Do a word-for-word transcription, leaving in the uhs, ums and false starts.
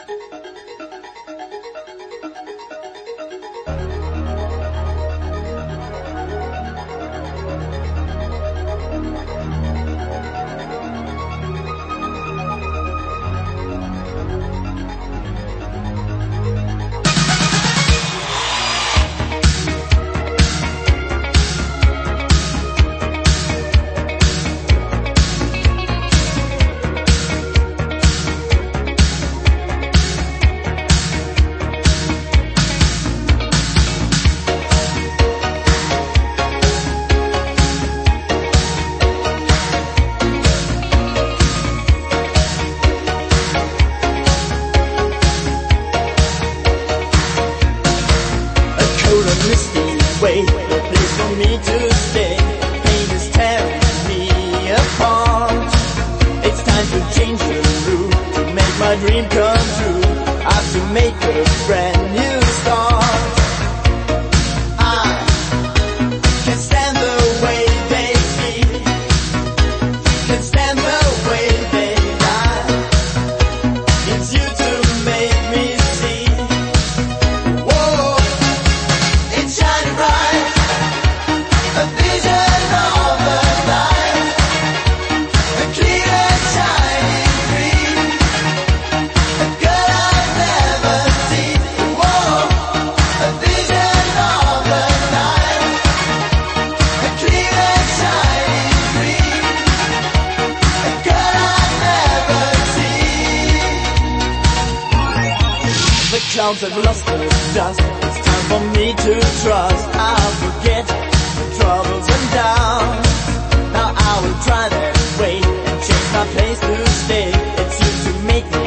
Way, no place for me to stay. Pain is tearing me apart. It's time to change the route, to make my dream come true. I have to make a brand new start. I can't stand the way they speak, can't stand the way they lie. It's you to make me see. Whoa, it's shining bright. A vision of the night, a clear and shining dream, a girl I've never seen. Whoa, a vision of the night, a clear and shining dream, a girl I've never seen. The clouds have lost their dust. It's time for me to trust. I'll forget troubles and doubts. Now I will try that way and change my place to stay. It's you to make me